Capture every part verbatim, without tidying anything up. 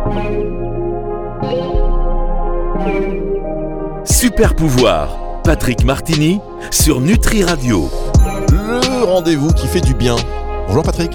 Super pouvoir, Patrick Martini sur Nutri Radio. Le rendez-vous qui fait du bien. Bonjour Patrick.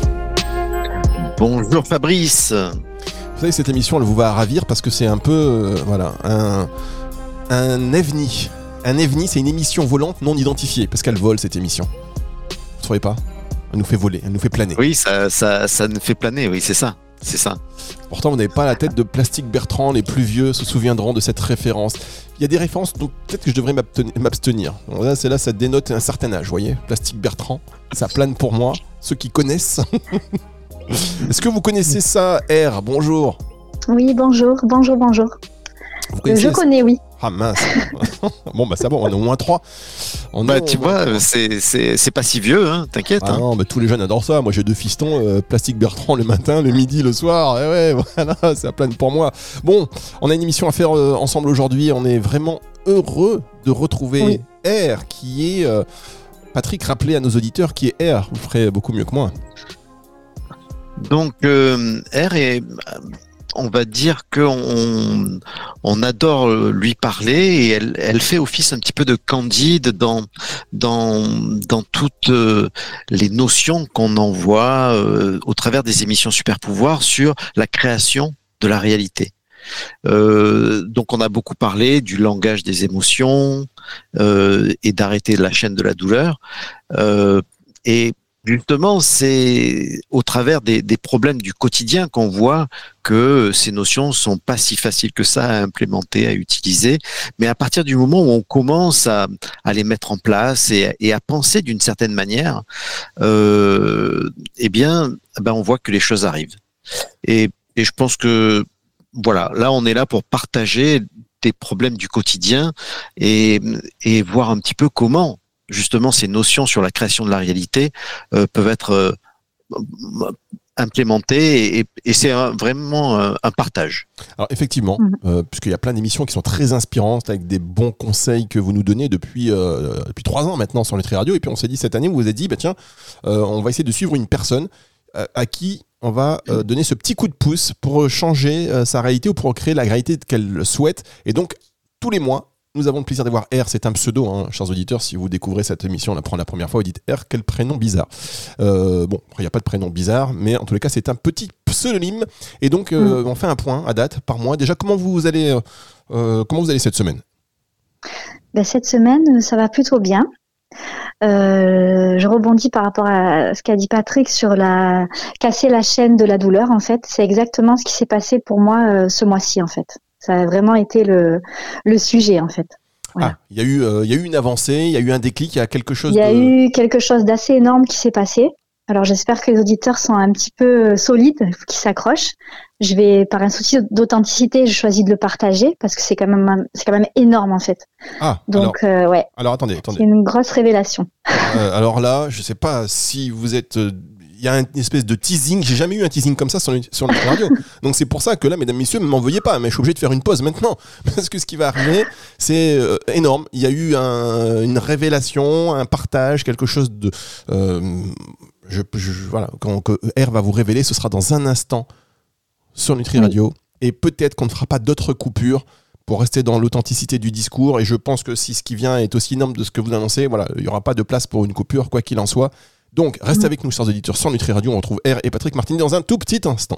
Bonjour Fabrice. Vous savez, cette émission, elle vous va ravir parce que c'est un peu, euh, voilà, un, un evni. Un evni, c'est une émission volante non identifiée parce qu'elle vole cette émission. Vous ne trouvez pas ? Elle nous fait voler, elle nous fait planer. Oui, ça, ça, ça nous fait planer, oui, c'est ça. C'est ça. Pourtant, vous n'avez pas la tête de Plastique Bertrand. Les plus vieux se souviendront de cette référence. Il y a des références dont peut-être que je devrais m'abstenir. Bon, là, c'est là, ça dénote un certain âge, vous voyez. Plastique Bertrand, ça plane pour moi. Ceux qui connaissent. Est-ce que vous connaissez ça, R ? Bonjour. Oui, bonjour, bonjour, bonjour. Vous connaissez je ça ? connais, oui. Ah mince. Bon, bah c'est bon, on est au moins trois. On bah, est tu vois, trois. c'est, c'est, c'est pas si vieux, hein, t'inquiète. Ah hein. non, bah, tous les jeunes adorent ça. Moi, j'ai deux fistons, euh, Plastique Bertrand le matin, le midi, le soir. Et ouais, voilà, ça plane pour moi. Bon, on a une émission à faire euh, ensemble aujourd'hui. On est vraiment heureux de retrouver oui. R, qui est... Euh, Patrick, rappelez à nos auditeurs qui est R. Vous ferez beaucoup mieux que moi. Donc, euh, R est... on va dire qu'on on adore lui parler et elle, elle fait office un petit peu de Candide dans dans dans toutes les notions qu'on envoie euh, au travers des émissions Super Pouvoir sur la création de la réalité. Euh, donc on a beaucoup parlé du langage des émotions euh, et d'arrêter la chaîne de la douleur euh, et justement, c'est au travers des, des problèmes du quotidien qu'on voit que ces notions sont pas si faciles que ça à implémenter, à utiliser. Mais à partir du moment où on commence à, à les mettre en place et, et à penser d'une certaine manière, euh, eh bien, ben on voit que les choses arrivent. Et, et je pense que voilà, là, on est là pour partager des problèmes du quotidien et, et voir un petit peu comment justement ces notions sur la création de la réalité euh, peuvent être euh, implémentées et, et c'est un, vraiment un, un partage. Alors effectivement, mmh. euh, puisqu'il y a plein d'émissions qui sont très inspirantes avec des bons conseils que vous nous donnez depuis euh, depuis trois ans maintenant sur Nutri Radio et puis on s'est dit cette année, vous vous avez dit bah tiens, euh, on va essayer de suivre une personne euh, à qui on va euh, donner ce petit coup de pouce pour changer euh, sa réalité ou pour créer la réalité qu'elle souhaite et donc tous les mois nous avons le plaisir d'avoir R, c'est un pseudo, hein, chers auditeurs, si vous découvrez cette émission, on la prend la première fois, vous dites R, quel prénom bizarre. Euh, bon, il n'y a pas de prénom bizarre, mais en tous les cas, c'est un petit pseudonyme. Et donc, euh, mmh. on fait un point à date, par mois. Déjà, comment vous allez, euh, comment vous allez cette semaine ? Ben, cette semaine, ça va plutôt bien. Euh, je rebondis par rapport à ce qu'a dit Patrick sur la casser la chaîne de la douleur, en fait. C'est exactement ce qui s'est passé pour moi euh, ce mois-ci, en fait. Ça a vraiment été le, le sujet, en fait. Voilà. Ah, il y a eu, euh, il y a eu une avancée, il y a eu un déclic, il y a quelque chose Il y a de... eu quelque chose d'assez énorme qui s'est passé. Alors, j'espère que les auditeurs sont un petit peu solides, qu'ils s'accrochent. Je vais, par un souci d'authenticité, je choisis de le partager parce que c'est quand même, c'est quand même énorme, en fait. Ah, donc, alors, euh, ouais. Alors, attendez, attendez. C'est une grosse révélation. Euh, alors là, je ne sais pas si vous êtes... Euh... Il y a une espèce de teasing. J'ai jamais eu un teasing comme ça sur, sur Nutri Radio. Donc c'est pour ça que là, mesdames, messieurs, ne m'en veuillez pas, mais je suis obligé de faire une pause maintenant. Parce que ce qui va arriver, c'est euh, énorme. Il y a eu un, une révélation, un partage, quelque chose de... Euh, je, je, voilà, quand que R va vous révéler, ce sera dans un instant sur Nutri Radio. Oui. Et peut-être qu'on ne fera pas d'autres coupures pour rester dans l'authenticité du discours. Et je pense que si ce qui vient est aussi énorme de ce que vous annoncez, voilà, il n'y aura pas de place pour une coupure, quoi qu'il en soit. Donc, restez mmh. avec nous, chers auditeurs, sur Nutri Radio. On retrouve R et Patrick Martini dans un tout petit instant.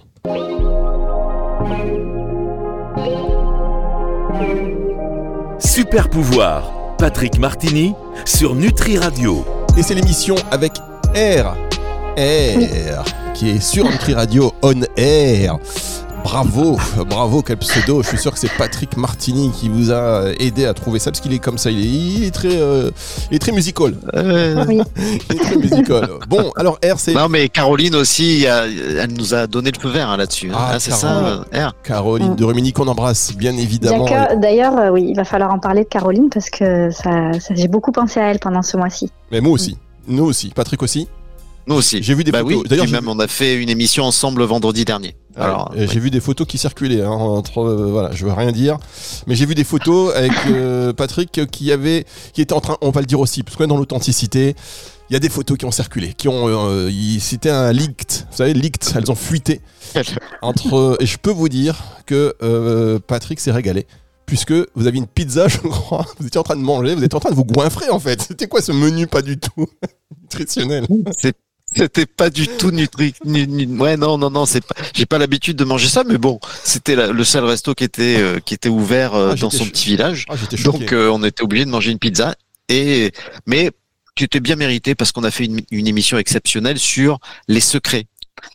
Super pouvoir, Patrick Martini sur Nutri Radio. Et c'est l'émission avec R. R, qui est sur Nutri Radio On Air. Bravo, bravo, quel pseudo. Je suis sûr que c'est Patrick Martini qui vous a aidé à trouver ça, parce qu'il est comme ça, il est, il est très, euh, il est très musical. Euh, oui. Il est très musical. Bon, alors R, c'est... Non, mais Caroline aussi, elle nous a donné le feu vert hein, là-dessus. Ah, hein, c'est ça, R. Caroline de Rumini qu'on embrasse, bien évidemment. D'accord. D'ailleurs, euh, oui, il va falloir en parler de Caroline, parce que ça, ça, j'ai beaucoup pensé à elle pendant ce mois-ci. Mais moi aussi, mmh. nous aussi. Patrick aussi. Nous aussi. J'ai vu des bah photos. Oui, d'ailleurs, même, on a fait une émission ensemble vendredi dernier. Alors, euh, j'ai oui. vu des photos qui circulaient hein, entre euh, voilà, je veux rien dire, mais j'ai vu des photos avec euh, Patrick qui avait, qui était en train, on va le dire aussi, parce que dans l'authenticité, il y a des photos qui ont circulé, qui ont, euh, il- c'était un leaked, vous savez, leaked, elles ont fuité entre, et je peux vous dire que euh, Patrick s'est régalé. Puisque vous aviez une pizza, je crois, vous étiez en train de manger, vous étiez en train de vous goinfrer en fait. C'était quoi ce menu pas du tout nutritionnel? C'est- C'était pas du tout nutri. nu- nu- ouais, non, non, non, c'est pas. J'ai pas l'habitude de manger ça, mais bon, c'était la- le seul resto qui était euh, qui était ouvert euh, Ah, dans j'étais son cho- petit village. Ah, j'étais choqué. Donc, euh, on était obligé de manger une pizza. Et mais qui était bien mérité parce qu'on a fait une, une émission exceptionnelle sur les secrets.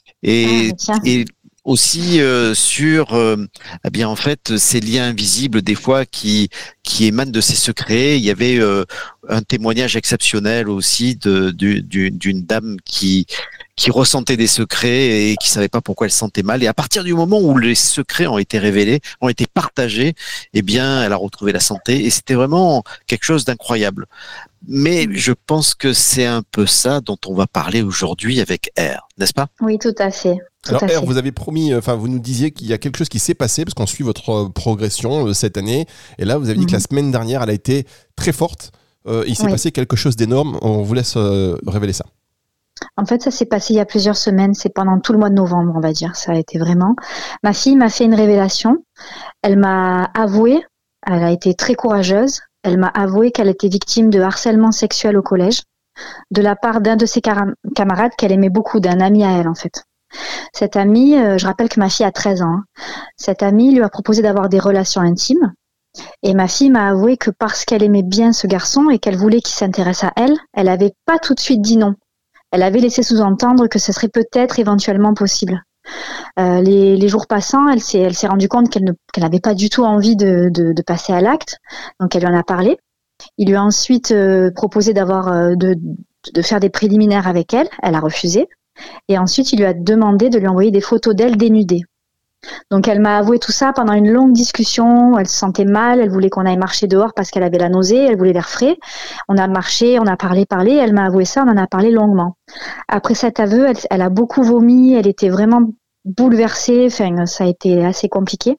Et, Ah, tiens. et aussi euh, sur euh, eh bien en fait ces liens invisibles des fois qui qui émanent de ces secrets. Il y avait euh, un témoignage exceptionnel aussi de du- du- d'une dame qui qui ressentait des secrets et qui savait pas pourquoi elle se sentait mal. Et à partir du moment où les secrets ont été révélés, ont été partagés, eh bien elle a retrouvé la santé et c'était vraiment quelque chose d'incroyable. Mais je pense que c'est un peu ça dont on va parler aujourd'hui avec R, n'est-ce pas? Oui, tout à fait. Tout Alors à R, fait. vous avez promis, enfin vous nous disiez qu'il y a quelque chose qui s'est passé parce qu'on suit votre euh, progression euh, cette année. Et là, vous avez dit que la Mhm. semaine dernière, elle a été très forte. Euh, il s'est Oui. passé quelque chose d'énorme. On vous laisse euh, révéler ça. En fait, ça s'est passé il y a plusieurs semaines. C'est pendant tout le mois de novembre, on va dire. Ça a été vraiment. Ma fille m'a fait une révélation. Elle m'a avoué, elle a été très courageuse. Elle m'a avoué qu'elle était victime de harcèlement sexuel au collège de la part d'un de ses cara- camarades qu'elle aimait beaucoup, d'un ami à elle en fait. Cet ami, euh, je rappelle que ma fille a treize ans, hein. Cet ami lui a proposé d'avoir des relations intimes et ma fille m'a avoué que parce qu'elle aimait bien ce garçon et qu'elle voulait qu'il s'intéresse à elle, elle n'avait pas tout de suite dit non. Elle avait laissé sous-entendre que ce serait peut-être éventuellement possible. Euh, les, les jours passant, elle s'est, elle s'est rendue compte qu'elle, ne, qu'elle n'avait pas du tout envie de, de, de passer à l'acte, donc elle lui en a parlé. Il lui a ensuite euh, proposé d'avoir, euh, de, de faire des préliminaires avec elle, elle a refusé. Et ensuite, il lui a demandé de lui envoyer des photos d'elle dénudée. Donc elle m'a avoué tout ça pendant une longue discussion, elle se sentait mal, elle voulait qu'on aille marcher dehors parce qu'elle avait la nausée, elle voulait l'air frais. On a marché, on a parlé, parlé, elle m'a avoué ça, on en a parlé longuement. Après cet aveu, elle, elle a beaucoup vomi, elle était vraiment bouleversée, enfin ça a été assez compliqué.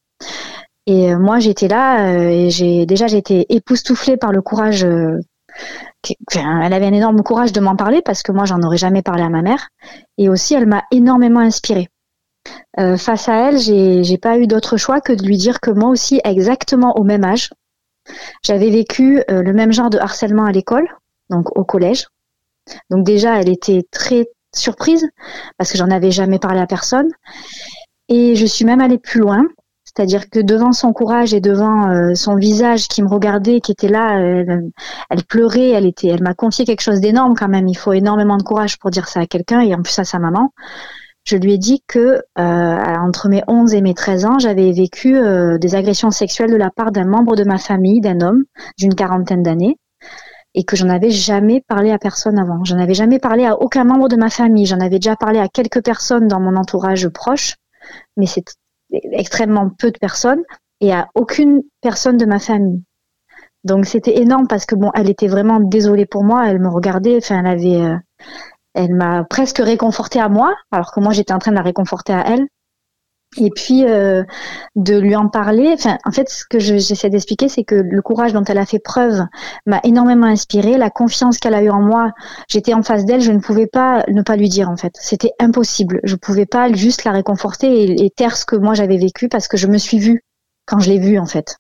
Et euh, moi j'étais là euh, et j'ai déjà j'ai été époustouflée par le courage. Euh, qui- enfin, elle avait un énorme courage de m'en parler parce que moi j'en aurais jamais parlé à ma mère. Et aussi elle m'a énormément inspirée. Euh, face à elle, j'ai, j'ai pas eu d'autre choix que de lui dire que moi aussi, exactement au même âge, j'avais vécu euh, le même genre de harcèlement à l'école, donc au collège. Donc déjà, elle était très surprise parce que j'en avais jamais parlé à personne. Et je suis même allée plus loin, c'est-à-dire que devant son courage et devant euh, son visage qui me regardait, qui était là, elle, elle pleurait, elle était, elle m'a confié quelque chose d'énorme quand même. Il faut énormément de courage pour dire ça à quelqu'un et en plus à sa maman. Je lui ai dit que euh, entre mes onze et mes treize ans, j'avais vécu euh, des agressions sexuelles de la part d'un membre de ma famille, d'un homme d'une quarantaine d'années, et que j'en avais jamais parlé à personne avant. J'en avais jamais parlé à aucun membre de ma famille. J'en avais déjà parlé à quelques personnes dans mon entourage proche, mais c'est extrêmement peu de personnes, et à aucune personne de ma famille. Donc c'était énorme parce que bon, elle était vraiment désolée pour moi. Elle me regardait, enfin, elle avait euh, elle m'a presque réconfortée à moi, alors que moi j'étais en train de la réconforter à elle. Et puis euh, de lui en parler. Enfin, en fait, ce que je, j'essaie d'expliquer, c'est que le courage dont elle a fait preuve m'a énormément inspirée. La confiance qu'elle a eue en moi, j'étais en face d'elle, je ne pouvais pas ne pas lui dire. En fait, c'était impossible. Je pouvais pas juste la réconforter et, et taire ce que moi j'avais vécu parce que je me suis vue quand je l'ai vue en fait.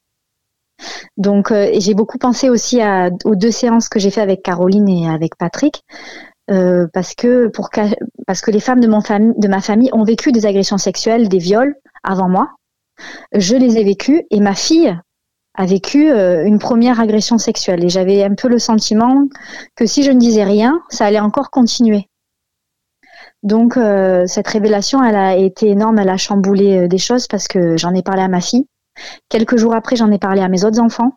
Donc, euh, et j'ai beaucoup pensé aussi à, aux deux séances que j'ai fait avec Caroline et avec Patrick. Euh, parce que pour parce que les femmes de mon famille de ma famille ont vécu des agressions sexuelles, des viols avant moi. Je les ai vécues et ma fille a vécu euh, une première agression sexuelle et j'avais un peu le sentiment que si je ne disais rien, ça allait encore continuer. Donc euh, cette révélation, elle a été énorme, elle a chamboulé euh, des choses parce que j'en ai parlé à ma fille. Quelques jours après, j'en ai parlé à mes autres enfants.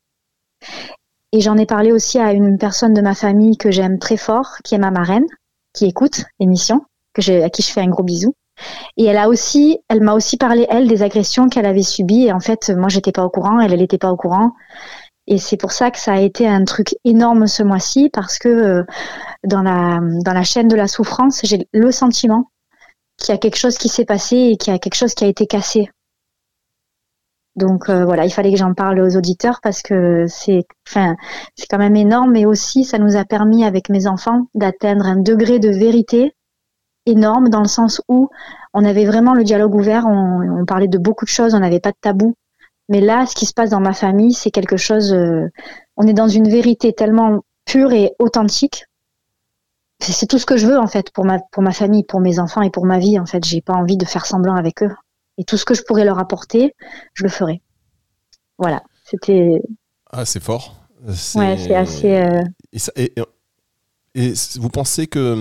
Et j'en ai parlé aussi à une personne de ma famille que j'aime très fort, qui est ma marraine, qui écoute l'émission, que j'ai, à qui je fais un gros bisou. Et elle a aussi, elle m'a aussi parlé, elle, des agressions qu'elle avait subies. Et en fait, moi, j'étais pas au courant, elle, elle était pas au courant. Et c'est pour ça que ça a été un truc énorme ce mois-ci, parce que euh, dans la, dans la chaîne de la souffrance, j'ai le sentiment qu'il y a quelque chose qui s'est passé et qu'il y a quelque chose qui a été cassé. Donc euh, voilà, il fallait que j'en parle aux auditeurs parce que c'est, enfin, c'est quand même énorme, mais aussi ça nous a permis avec mes enfants d'atteindre un degré de vérité énorme dans le sens où on avait vraiment le dialogue ouvert, on, on parlait de beaucoup de choses, on n'avait pas de tabou. Mais là, ce qui se passe dans ma famille, c'est quelque chose, euh, on est dans une vérité tellement pure et authentique. C'est, c'est tout ce que je veux en fait pour ma pour ma famille, pour mes enfants et pour ma vie. En fait, j'ai pas envie de faire semblant avec eux. Et tout ce que je pourrais leur apporter, je le ferai. Voilà, c'était. Ah, c'est fort. C'est... Ouais, c'est assez. Euh... Et, ça, et, et vous pensez que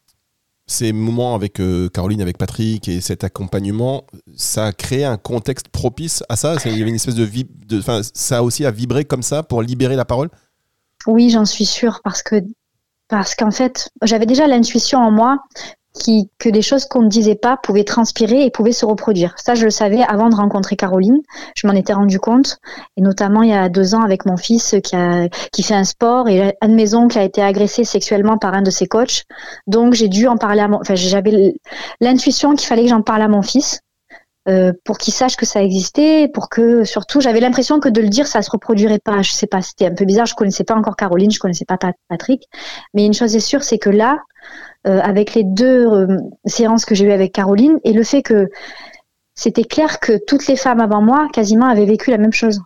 ces moments avec euh, Caroline, avec Patrick et cet accompagnement, ça a créé un contexte propice à ça? Il y avait une espèce de vie, de, enfin, ça a aussi à vibrer comme ça pour libérer la parole? Oui, j'en suis sûre parce que parce qu'en fait, j'avais déjà l'intuition en moi. Qui, que des choses qu'on ne disait pas pouvaient transpirer et pouvaient se reproduire. Ça, je le savais avant de rencontrer Caroline. Je m'en étais rendu compte. Et notamment, il y a deux ans, avec mon fils qui, a, qui fait un sport et un de mes oncles a été agressé sexuellement par un de ses coachs. Donc, j'ai dû en parler à mon... Enfin, j'avais l'intuition qu'il fallait que j'en parle à mon fils euh, pour qu'il sache que ça existait, pour que, surtout, j'avais l'impression que de le dire, ça se reproduirait pas. Je sais pas, c'était un peu bizarre. Je connaissais pas encore Caroline, je connaissais pas Patrick. Mais une chose est sûre, c'est que là, Euh, avec les deux euh, séances que j'ai eues avec Caroline et le fait que c'était clair que toutes les femmes avant moi quasiment avaient vécu la même chose.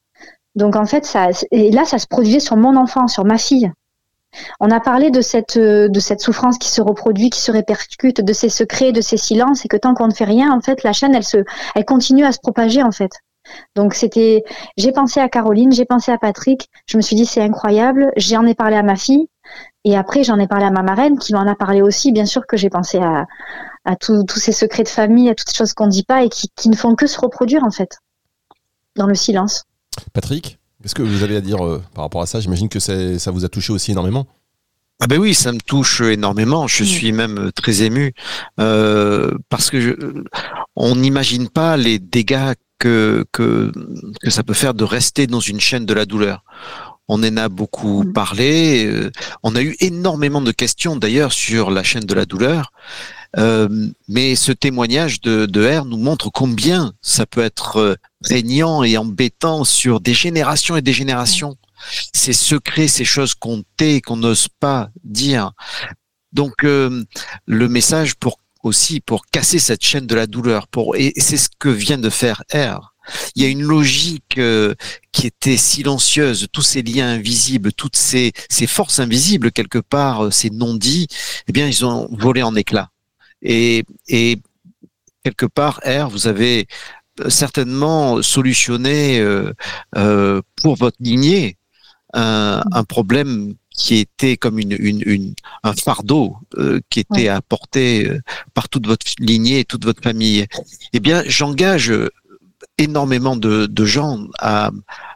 Donc en fait, ça, et là, ça se produisait sur mon enfant, sur ma fille. On a parlé de cette, de cette souffrance qui se reproduit, qui se répercute, de ces secrets, de ces silences, et que tant qu'on ne fait rien, en fait, la chaîne, elle, se, elle continue à se propager, en fait. Donc c'était, j'ai pensé à Caroline, j'ai pensé à Patrick, je me suis dit c'est incroyable, j'en ai parlé à ma fille, et après j'en ai parlé à ma marraine qui m'en a parlé aussi, bien sûr que j'ai pensé à, à tous ces secrets de famille, à toutes ces choses qu'on ne dit pas et qui, qui ne font que se reproduire en fait, dans le silence. Patrick, qu'est-ce que vous avez à dire euh, par rapport à ça? J'imagine que ça, ça vous a touché aussi énormément. Ah ben oui, ça me touche énormément. Je suis même très ému euh, parce que je, on n'imagine pas les dégâts que que que ça peut faire de rester dans une chaîne de la douleur. On en a beaucoup parlé. Euh, on a eu énormément de questions d'ailleurs sur la chaîne de la douleur. Euh, mais ce témoignage de, de R nous montre combien ça peut être prégnant et embêtant sur des générations et des générations. Ces secrets, ces choses qu'on tait, qu'on n'ose pas dire. Donc euh, le message pour aussi pour casser cette chaîne de la douleur. Pour et c'est ce que vient de faire R. Il y a une logique euh, qui était silencieuse, tous ces liens invisibles, toutes ces, ces forces invisibles quelque part, euh, ces non-dits, eh bien ils ont volé en éclats. Et, et quelque part, R, vous avez certainement solutionné euh, euh, pour votre lignée un, un problème qui était comme une, une, une un fardeau euh, qui était à porter euh, par toute votre lignée et toute votre famille. Eh bien, j'engage énormément de, de gens à,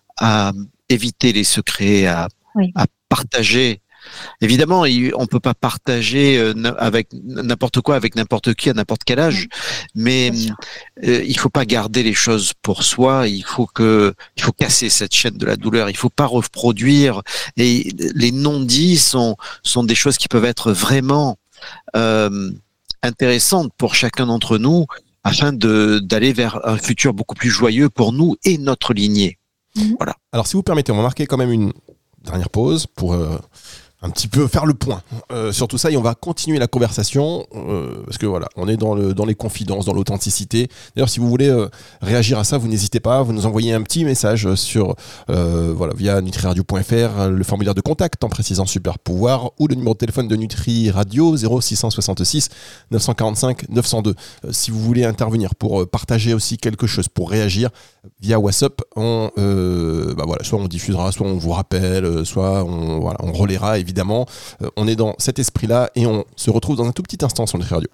à éviter les secrets, à, oui. à partager. Évidemment, on peut pas partager avec n'importe quoi, avec n'importe qui, à n'importe quel âge, mais euh, il faut pas garder les choses pour soi. Il faut que, il faut casser cette chaîne de la douleur. Il faut pas reproduire. Et les non-dits sont sont des choses qui peuvent être vraiment euh, intéressantes pour chacun d'entre nous, afin de d'aller vers un futur beaucoup plus joyeux pour nous et notre lignée. Mmh. Voilà. Alors, si vous permettez, on va marquer quand même une dernière pause pour euh, un petit peu faire le point euh, sur tout ça, et on va continuer la conversation euh, parce que voilà, on est dans le dans les confidences, dans l'authenticité. D'ailleurs, si vous voulez euh, réagir à ça, vous n'hésitez pas, vous nous envoyez un petit message sur euh, voilà via nutri radio point f r, le formulaire de contact en précisant super pouvoir ou le numéro de téléphone de Nutri Radio zéro six cent soixante-six neuf cent quarante-cinq neuf cent deux. Euh, si vous voulez intervenir pour euh, partager aussi quelque chose, pour réagir via WhatsApp, on euh, bah voilà, soit on diffusera, soit on vous rappelle, soit on voilà, on relaiera évidemment. Évidemment, euh, on est dans cet esprit-là et on se retrouve dans un tout petit instant sur Nutri Radio.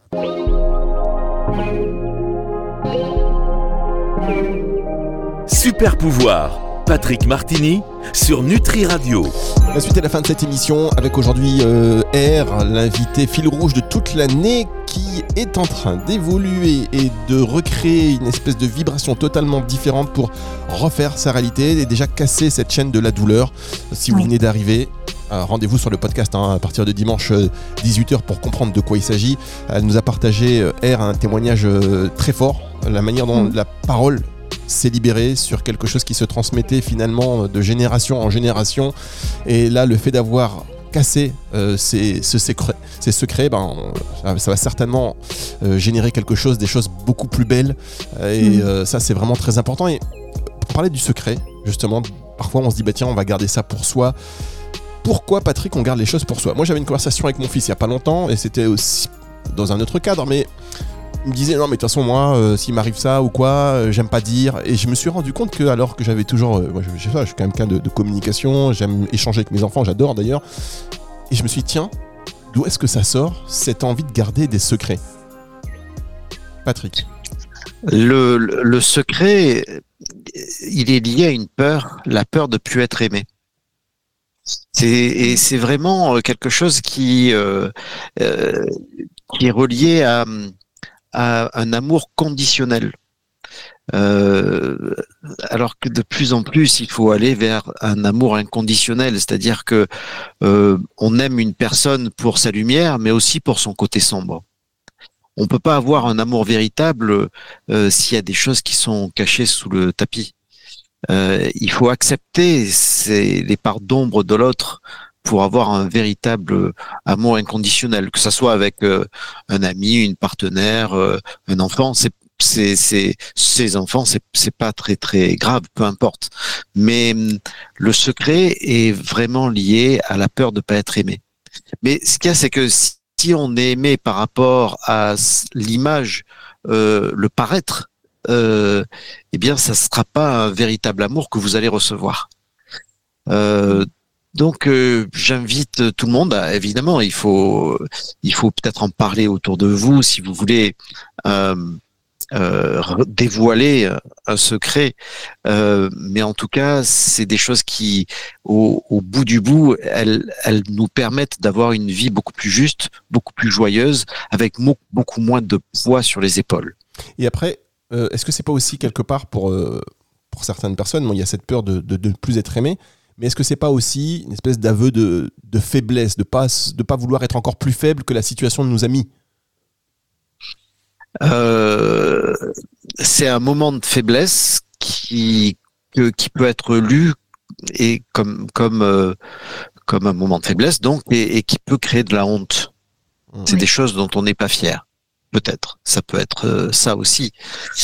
Super pouvoir, Patrick Martini sur Nutri Radio. La suite est la fin de cette émission avec aujourd'hui euh, R, l'invité fil rouge de toute l'année qui est en train d'évoluer et de recréer une espèce de vibration totalement différente pour refaire sa réalité et déjà casser cette chaîne de la douleur. Si vous oui. venez d'arriver, Euh, rendez-vous sur le podcast hein, à partir de dimanche euh, dix-huit heures pour comprendre de quoi il s'agit. Elle nous a partagé, euh, R, un témoignage euh, très fort, la manière dont mmh. la parole s'est libérée sur quelque chose qui se transmettait finalement de génération en génération. Et là, le fait d'avoir cassé euh, ces, ces, secrets, ces secrets ben, on, ça va certainement euh, générer quelque chose, des choses beaucoup plus belles. Et mmh. euh, ça, c'est vraiment très important. Et pour parler du secret, justement, parfois on se dit, bah, tiens, on va garder ça pour soi. Pourquoi, Patrick, on garde les choses pour soi ? Moi, j'avais une conversation avec mon fils il n'y a pas longtemps, et c'était aussi dans un autre cadre, mais il me disait, non, mais de toute façon, moi, euh, s'il m'arrive ça ou quoi, euh, j'aime pas dire. Et je me suis rendu compte que, alors que j'avais toujours... Euh, moi, je, je, sais pas, je suis quand même quelqu'un de, de communication, j'aime échanger avec mes enfants, j'adore d'ailleurs. Et je me suis dit, tiens, d'où est-ce que ça sort, cette envie de garder des secrets ? Patrick ? Le, le, le secret, il est lié à une peur, la peur de plus être aimé. C'est, et c'est vraiment quelque chose qui, euh, euh, qui est relié à, à un amour conditionnel. Euh, alors que de plus en plus, il faut aller vers un amour inconditionnel, c'est-à-dire que euh, on aime une personne pour sa lumière, mais aussi pour son côté sombre. On peut pas avoir un amour véritable euh, s'il y a des choses qui sont cachées sous le tapis. Euh, il faut accepter ces, les parts d'ombre de l'autre pour avoir un véritable amour inconditionnel, que ça soit avec euh, un ami, une partenaire, euh, un enfant. C'est, c'est, c'est, ces enfants, c'est, c'est pas très très grave, peu importe. Mais le secret est vraiment lié à la peur de pas être aimé. Mais ce qu'il y a, c'est que si, si on est aimé par rapport à l'image, euh, le paraître, Euh, eh bien, ça ne sera pas un véritable amour que vous allez recevoir. Euh, donc, euh, j'invite tout le monde. À, évidemment, il faut, il faut peut-être en parler autour de vous si vous voulez euh, euh, dévoiler un secret. Euh, mais en tout cas, c'est des choses qui, au, au bout du bout, elles, elles nous permettent d'avoir une vie beaucoup plus juste, beaucoup plus joyeuse, avec mo- beaucoup moins de poids sur les épaules. Et après. Euh, est-ce que c'est pas aussi quelque part pour, euh, pour certaines personnes, bon, il y a cette peur de, de, de ne plus être aimé, mais est-ce que c'est pas aussi une espèce d'aveu de, de faiblesse, de pas, de pas vouloir être encore plus faible que la situation nous a mis ? euh, C'est un moment de faiblesse qui, que, qui peut être lu et comme, comme, euh, comme un moment de faiblesse, donc, et, et qui peut créer de la honte. Mmh. C'est oui. Des choses dont on n'est pas fier. Peut-être, ça peut être euh, ça aussi,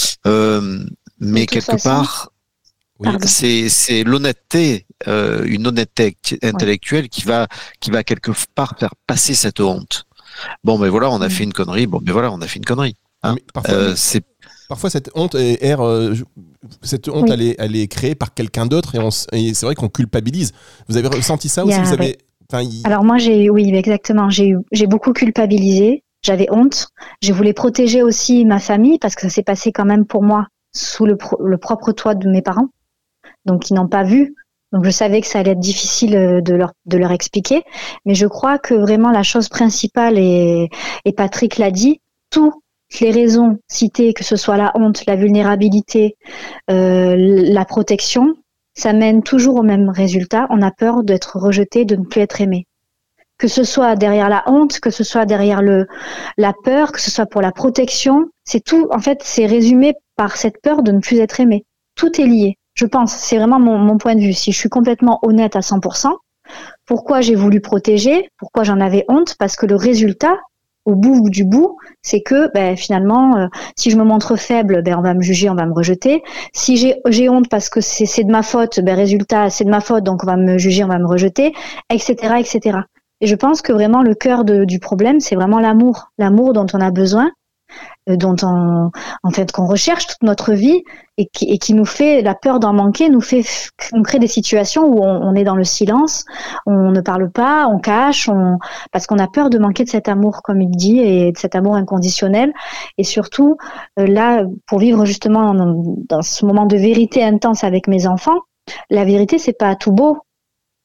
euh, mais quelque façon, part, oui, c'est c'est l'honnêteté, euh, une honnêteté intellectuelle ouais. qui va qui va quelque part faire passer cette honte. Bon, mais voilà, on a mmh. fait une connerie. Bon, mais voilà, on a fait une connerie. Hein. Mais parfois, euh, c'est parfois cette honte est, est euh, cette honte, oui. elle est elle est créée par quelqu'un d'autre et, on, et c'est vrai qu'on culpabilise. Vous avez ressenti ça aussi ? Vous avez. Enfin, il... Alors moi, j'ai oui, exactement. J'ai j'ai beaucoup culpabilisé. J'avais honte. Je voulais protéger aussi ma famille parce que ça s'est passé quand même pour moi sous le, pro- le propre toit de mes parents. Donc, ils n'ont pas vu. Donc, je savais que ça allait être difficile de leur, de leur expliquer. Mais je crois que vraiment la chose principale, et, et Patrick l'a dit, toutes les raisons citées, que ce soit la honte, la vulnérabilité, euh, la protection, ça mène toujours au même résultat. On a peur d'être rejeté, de ne plus être aimé. Que ce soit derrière la honte, que ce soit derrière le, la peur, que ce soit pour la protection, c'est tout, en fait, c'est résumé par cette peur de ne plus être aimé. Tout est lié, je pense, c'est vraiment mon, mon point de vue. Si je suis complètement honnête à cent pour cent, pourquoi j'ai voulu protéger, pourquoi j'en avais honte ? Parce que le résultat, au bout du bout, c'est que ben, finalement, euh, si je me montre faible, ben, on va me juger, on va me rejeter. Si j'ai, j'ai honte parce que c'est, c'est de ma faute, ben, résultat, c'est de ma faute, donc on va me juger, on va me rejeter, et cetera, et cetera. Et je pense que vraiment le cœur de, du problème, c'est vraiment l'amour, l'amour dont on a besoin, euh, dont on, en fait, qu'on recherche toute notre vie et qui, et qui nous fait la peur d'en manquer, nous fait, on crée des situations où on, on est dans le silence, on ne parle pas, on cache, on, parce qu'on a peur de manquer de cet amour, comme il dit, et de cet amour inconditionnel. Et surtout, euh, là, pour vivre justement dans, dans ce moment de vérité intense avec mes enfants, la vérité, c'est pas tout beau.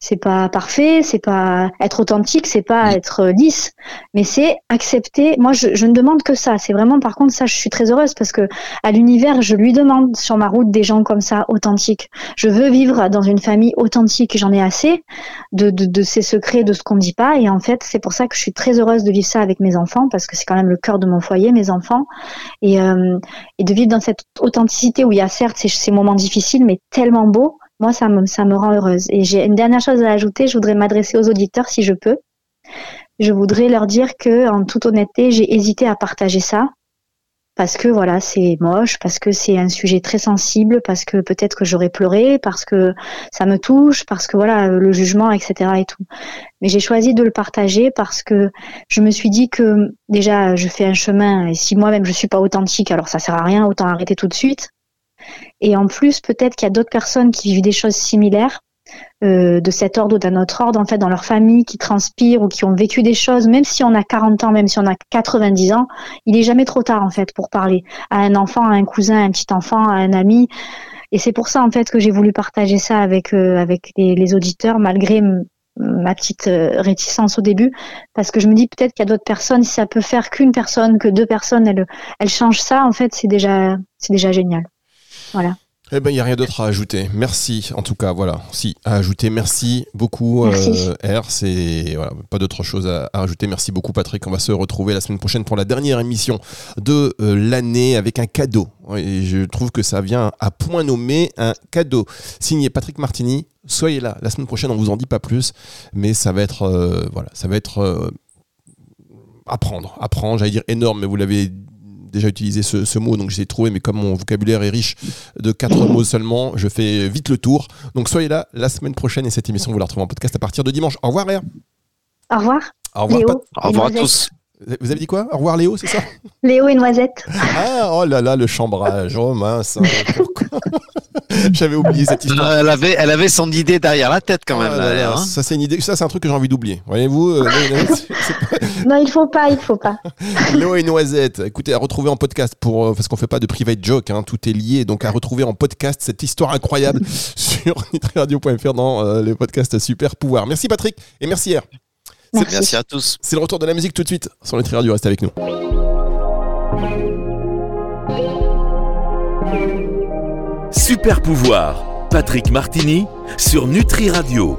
c'est pas parfait, c'est pas être authentique, c'est pas être lisse, mais c'est accepter. Moi, je, je ne demande que ça. C'est vraiment, par contre, ça, je suis très heureuse parce que à l'univers, je lui demande sur ma route des gens comme ça, authentiques. Je veux vivre dans une famille authentique. J'en ai assez de, de, de ces secrets, de ce qu'on ne dit pas. Et en fait, c'est pour ça que je suis très heureuse de vivre ça avec mes enfants parce que c'est quand même le cœur de mon foyer, mes enfants. Et, euh, et de vivre dans cette authenticité où il y a certes ces, ces moments difficiles, mais tellement beaux. Moi, ça me, ça me rend heureuse. Et j'ai une dernière chose à ajouter. Je voudrais m'adresser aux auditeurs si je peux. Je voudrais leur dire que, en toute honnêteté, j'ai hésité à partager ça parce que voilà, c'est moche, parce que c'est un sujet très sensible, parce que peut-être que j'aurais pleuré, parce que ça me touche, parce que voilà, le jugement, et cetera et tout. Mais j'ai choisi de le partager parce que je me suis dit que déjà, je fais un chemin et si moi-même je suis pas authentique, alors ça sert à rien, autant arrêter tout de suite. Et en plus, peut-être qu'il y a d'autres personnes qui vivent des choses similaires, euh, de cet ordre ou d'un autre ordre, en fait, dans leur famille, qui transpirent ou qui ont vécu des choses, même si on a quarante ans, même si on a quatre-vingt-dix ans, il est jamais trop tard, en fait, pour parler à un enfant, à un cousin, à un petit enfant, à un ami. Et c'est pour ça, en fait, que j'ai voulu partager ça avec, euh, avec les, les auditeurs, malgré m- ma petite euh, réticence au début, parce que je me dis peut-être qu'il y a d'autres personnes, si ça peut faire qu'une personne, que deux personnes, elles, elles changent ça, en fait, c'est déjà, c'est déjà génial. Voilà. Eh ben, il n'y a rien d'autre à ajouter. Merci, en tout cas, voilà. Si, à ajouter. Merci beaucoup, Merci. euh, R. C'est, voilà, pas d'autre chose à, à ajouter. Merci beaucoup, Patrick. On va se retrouver la semaine prochaine pour la dernière émission de euh, l'année avec un cadeau. Et je trouve que ça vient à point nommé, un cadeau. Signé Patrick Martini. Soyez là. La semaine prochaine, on vous en dit pas plus. Mais ça va être, euh, voilà, ça va être euh, apprendre. Apprendre, j'allais dire énorme, mais vous l'avez déjà utilisé ce, ce mot, donc j'essaie de trouver, mais comme mon vocabulaire est riche de quatre mots seulement, je fais vite le tour. Donc soyez là la semaine prochaine et cette émission, vous la retrouvez en podcast à partir de dimanche. Au revoir, R. Au revoir. Au revoir, Léo. Pat- Au revoir à Noisette. tous. Vous avez dit quoi? Au revoir, Léo, c'est ça? Léo et Noisette. Ah, oh là là, le chambrage. Oh mince. Pourquoi J'avais oublié cette histoire. Elle avait, elle avait son idée derrière la tête quand Oh même. là là, là, hein. ça c'est une idée, ça c'est un truc que j'ai envie d'oublier. Voyez-vous, euh, c'est- c'est pas- Non, il faut pas, il faut pas. Léo et Noisette, écoutez, à retrouver en podcast pour, euh, parce qu'on fait pas de private joke, hein, tout est lié, donc à retrouver en podcast cette histoire incroyable sur nutri radio point f r dans euh, les podcasts Super Pouvoir. Merci Patrick et merci R. Merci. Merci à tous. C'est le retour de la musique tout de suite sur Nutri Radio, restez avec nous. Super Pouvoir, Patrick Martini sur Nutri Radio.